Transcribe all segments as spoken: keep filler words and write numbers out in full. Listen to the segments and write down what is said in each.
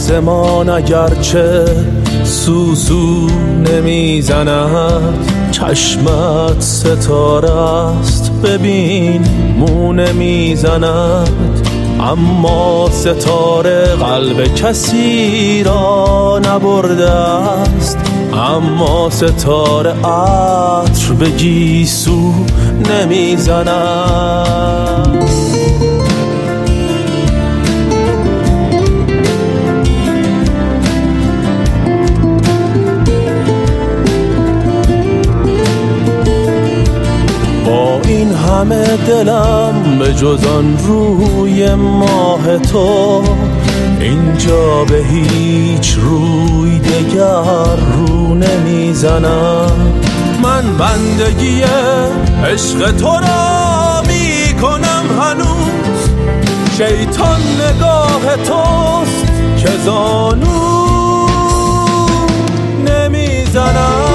آسمان اگرچه سوسو نمیزند، چشمت ستاره است ببین مو نمیزند. اما ستاره قلب کسی را نبرده است، اما ستاره عطر به گیسو نمیزند. این همه دلم به جز آن روی ماه تو، اینجا به هیچ روی دگر رو نمیزنم. من بندگی عشق تو را می کنم هنوز، شیطان نگاه توست که زانو نمیزنم.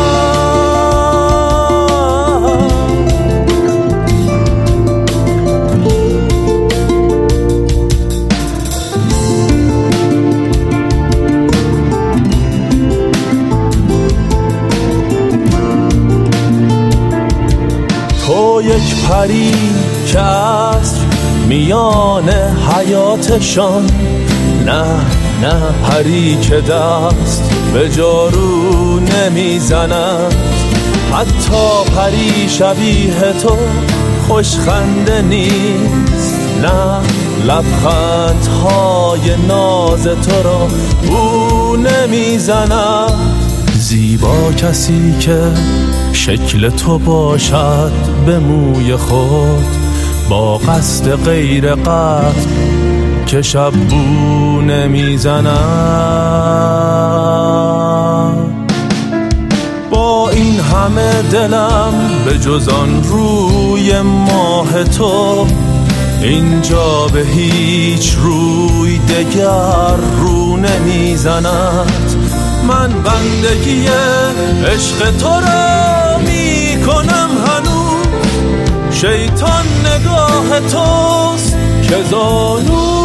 تو یک پری که عصر میان حیاتشان، نه نه پری که دست به جارو نمیزند. حتی پری شبیه تو خوشخنده نیست، نه لبخندهای ناز تو را او نمیزند. زیبا کسی که شکل تو باشد به موی خود، با قصد غیر قصد که شب بو نمیزند. با این همه دلم به جز آن روی ماه تو، اینجا به هیچ روی دگر رو نمیزند. من بندگی عشق تو را می کنم هنوز، شیطان نگاه توست که زانو.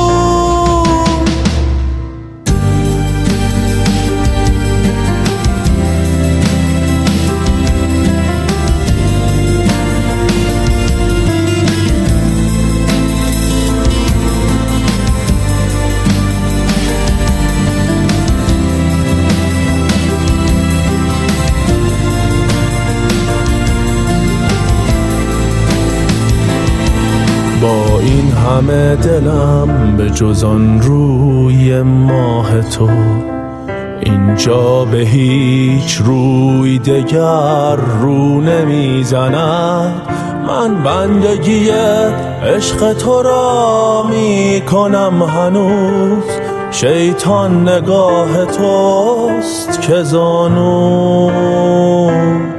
با این همه دلم به جز آن روی ماه تو، اینجا به هیچ روی دگر رو نمیزند. من بندگی عشق تو را می کنم هنوز، شیطان نگاه توست که زانو